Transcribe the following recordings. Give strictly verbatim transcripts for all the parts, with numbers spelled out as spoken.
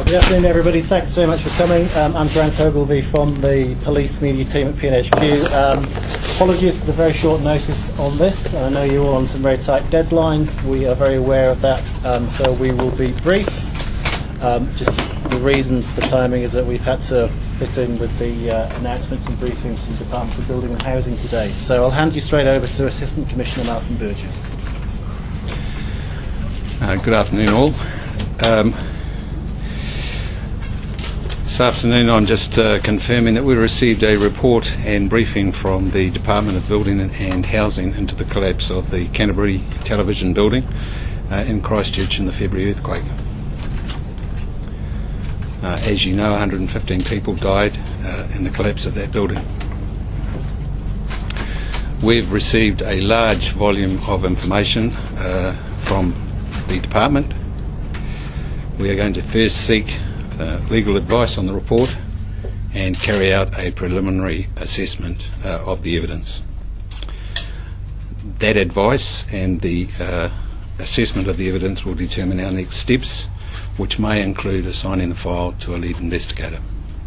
Good afternoon, everybody. Thanks very much for coming. Um, I'm Grant Ogilvie from the police media team at P N H Q. Um, apologies for the very short notice on this. I know you're all on some very tight deadlines. We are very aware of that, um, so we will be brief. Um, just the reason for the timing is that we've had to fit in with the uh, announcements and briefings from the Department of Building and Housing today. So I'll hand you straight over to Assistant Commissioner Malcolm Burgess. Uh, good afternoon, all. Um, This afternoon I'm just uh, confirming that we received a report and briefing from the Department of Building and Housing into the collapse of the Canterbury Television building uh, in Christchurch in the February earthquake. Uh, as you know, one hundred fifteen people died uh, in the collapse of that building. We've received a large volume of information uh, from the department. We are going to first seek Uh, legal advice on the report and carry out a preliminary assessment uh, of the evidence. That advice and the uh, assessment of the evidence will determine our next steps, which may include assigning the file to a lead investigator.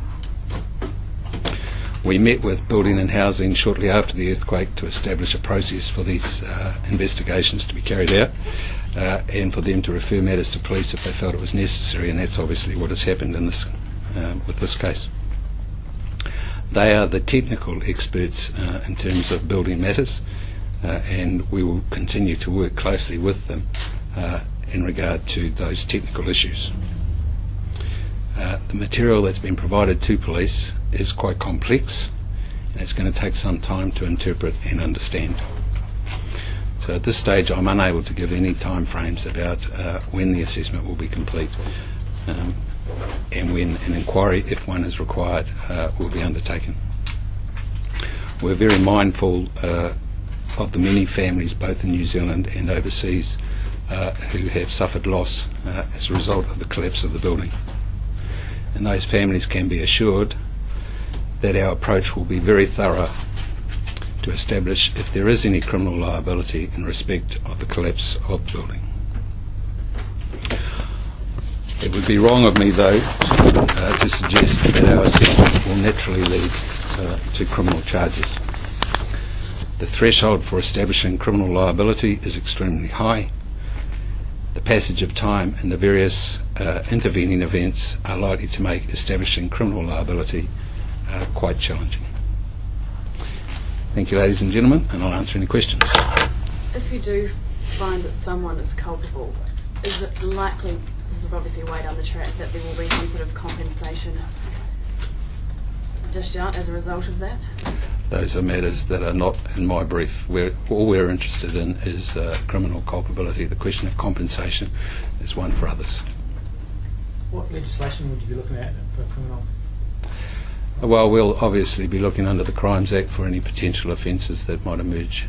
We met with Building and Housing shortly after the earthquake to establish a process for these uh, investigations to be carried out uh, and for them to refer matters to police if they felt it was necessary, and that's obviously what has happened in this um, with this case. They are the technical experts uh, in terms of building matters, uh, and we will continue to work closely with them uh, in regard to those technical issues. Uh, the material that's been provided to police is quite complex, and it's going to take some time to interpret and understand. So at this stage I'm unable to give any time frames about uh, when the assessment will be complete um, and when an inquiry, if one is required, uh, will be undertaken. We're very mindful uh, of the many families both in New Zealand and overseas uh, who have suffered loss uh, as a result of the collapse of the building. And those families can be assured that our approach will be very thorough to establish if there is any criminal liability in respect of the collapse of the building. It would be wrong of me, though, uh, to suggest that our assessment will naturally lead uh, to criminal charges. The threshold for establishing criminal liability is extremely high. The passage of time and the various uh, intervening events are likely to make establishing criminal liability uh, quite challenging. Thank you, ladies and gentlemen, and I'll answer any questions. If you do find that someone is culpable, is it likely, this is obviously way down the track, that there will be some sort of compensation dished out as a result of that? Those are matters that are not in my brief. We're, all we're interested in is uh, criminal culpability. The question of compensation is one for others. What legislation would you be looking at for criminal? Well, we'll obviously be looking under the Crimes Act for any potential offences that might emerge.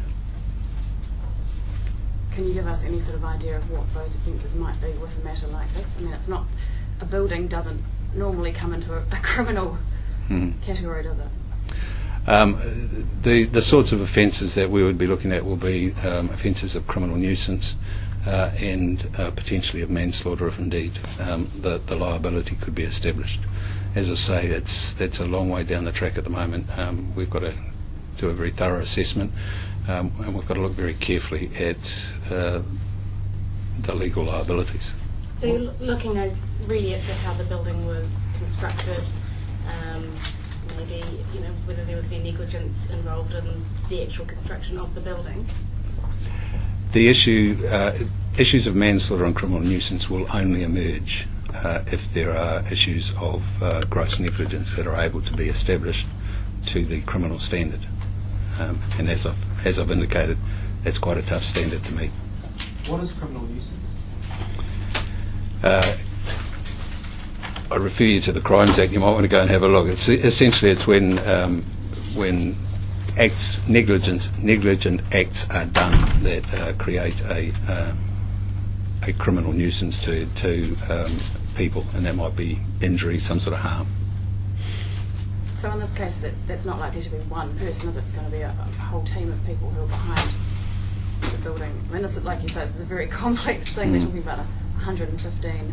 Can you give us any sort of idea of what those offences might be with a matter like this? I mean, it's not, a building doesn't normally come into a, a criminal hmm. category, does it? Um, the, the sorts of offences that we would be looking at will be um, offences of criminal nuisance uh, and uh, potentially of manslaughter if indeed um, the, the liability could be established. As I say, it's, that's a long way down the track at the moment. Um, we've got to do a very thorough assessment um, and we've got to look very carefully at uh, the legal liabilities. So you're l- looking at really at how the building was constructed, um, maybe you know whether there was any negligence involved in the actual construction of the building. The issue, uh, issues of manslaughter and criminal nuisance will only emerge uh, if there are issues of uh, gross negligence that are able to be established to the criminal standard. Um, and as I've, as I've indicated, that's quite a tough standard to meet. What is criminal nuisance? Uh, I refer you to the Crimes Act. You might want to go and have a look. It's, essentially, it's when um, when acts negligence negligent acts are done that uh, create a uh, a criminal nuisance to to um, people, and that might be injury, some sort of harm. So in this case, that, that's not likely to be one person, is it? It's going to be a, a whole team of people who are behind the building. I mean, this is, like you say, this is a very complex thing. Mm. We're talking about one hundred fifteen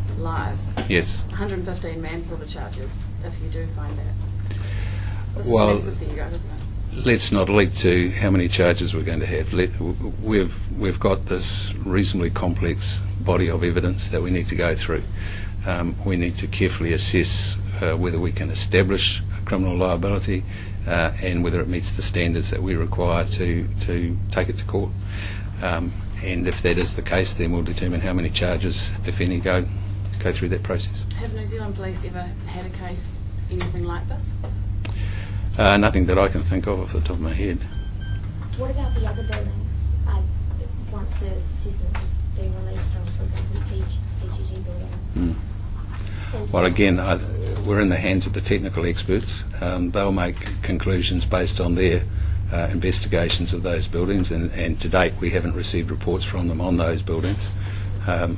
lives. Yes. one hundred fifteen manslaughter charges, if you do find that. This Well, is massive for you guys, isn't it? Let's not leap to how many charges we're going to have. Let, we've we've got this reasonably complex body of evidence that we need to go through. Um, we need to carefully assess uh, whether we can establish a criminal liability uh, and whether it meets the standards that we require to to take it to court. Um, and if that is the case, then we'll determine how many charges, if any, go go through that process. Have New Zealand Police ever had a case, anything like this? Uh, nothing that I can think of off the top of my head. What about the other buildings? Uh, once the assessments have been released on, for example, the P G G building? Mm. Is Well, again, I, we're in the hands of the technical experts. Um, they'll make conclusions based on their uh, investigations of those buildings, and, and to date we haven't received reports from them on those buildings. Um,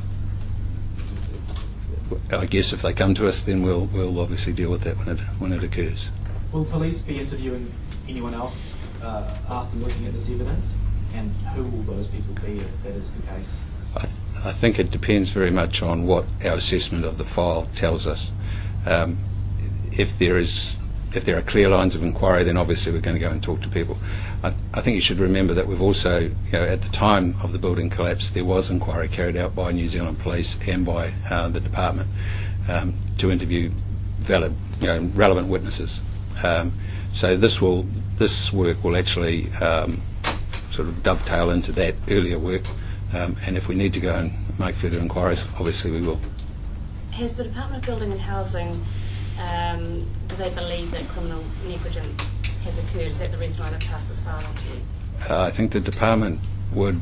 I guess if they come to us, then we'll we'll obviously deal with that when it when it occurs. Will police be interviewing anyone else uh, after looking at this evidence? And who will those people be if that is the case? I, th- I think it depends very much on what our assessment of the file tells us. Um, if there is, if there are clear lines of inquiry, then obviously we're going to go and talk to people. I, I think you should remember that we've also, you know, at the time of the building collapse, there was inquiry carried out by New Zealand Police and by uh, the department um, to interview valid, you know, relevant witnesses. Um, so this will, this work will actually um, sort of dovetail into that earlier work, um, and if we need to go and make further inquiries, obviously we will. Has the Department of Building and Housing, um, do they believe that criminal negligence has occurred? Is that the reason why they've passed this file on to you? Uh, I think the department would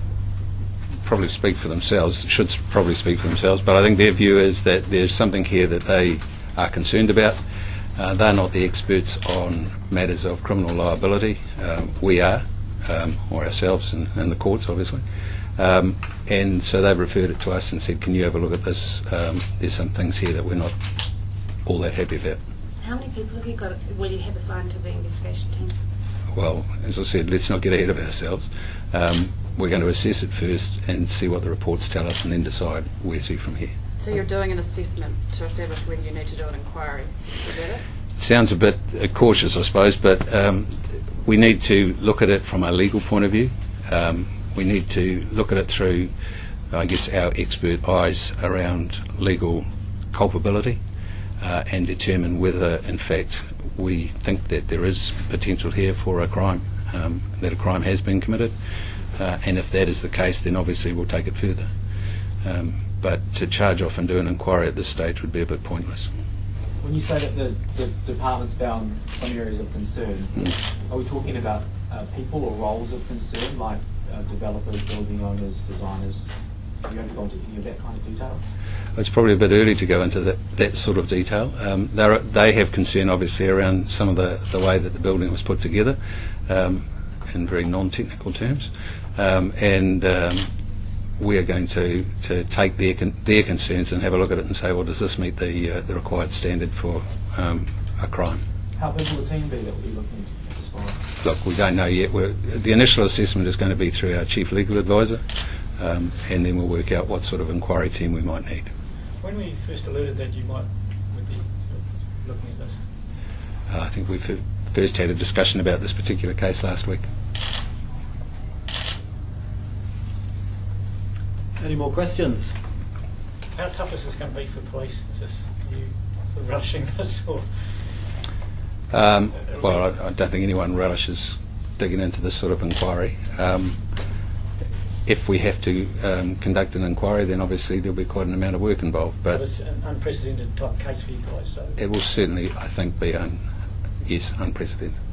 probably speak for themselves, should s- probably speak for themselves, but I think their view is that there's something here that they are concerned about. Uh, they're not the experts on matters of criminal liability. Um, we are, um, or ourselves and, and the courts, obviously. Um, and so they've referred it to us and said, can you have a look at this? Um, there's some things here that we're not all that happy about. How many people have you got, will you have assigned to the investigation team? Well, as I said, let's not get ahead of ourselves. Um, we're going to assess it first and see what the reports tell us and then decide where to from here. So you're doing an assessment to establish whether you need to do an inquiry. Is that it? Sounds a bit uh, cautious, I suppose, but um, we need to look at it from a legal point of view. Um, we need to look at it through, I guess, our expert eyes around legal culpability uh, and determine whether, in fact, we think that there is potential here for a crime, um, that a crime has been committed. Uh, and if that is the case, then obviously we'll take it further. Um, but to charge off and do an inquiry at this stage would be a bit pointless. When you say that the, the department's found some areas of concern, Mm. are we talking about uh, people or roles of concern, like uh, developers, building owners, designers? Are you able to go into any of that kind of detail? It's probably a bit early to go into that, that sort of detail. Um, they're- they have concern, obviously, around some of the, the way that the building was put together, um, in very non-technical terms. Um, and um, we are going to, to take their con- their concerns and have a look at it and say, well, does this meet the uh, the required standard for um, a crime? How big will the team be that will be looking at this file? Look, we don't know yet. We're, the initial assessment is going to be through our chief legal advisor, um, and then we'll work out what sort of inquiry team we might need. When were you first alerted that you might would be sort of looking at this? Uh, I think we f- first had a discussion about this particular case last week. Any more questions? How tough is this going to be for police? Is this you sort of rushing this or? Um, well, I, I don't think anyone relishes digging into this sort of inquiry. Um, if we have to um, conduct an inquiry, then obviously there'll be quite an amount of work involved. But But it's an unprecedented type case for you guys, so. it will certainly, I think, be un- yes, unprecedented.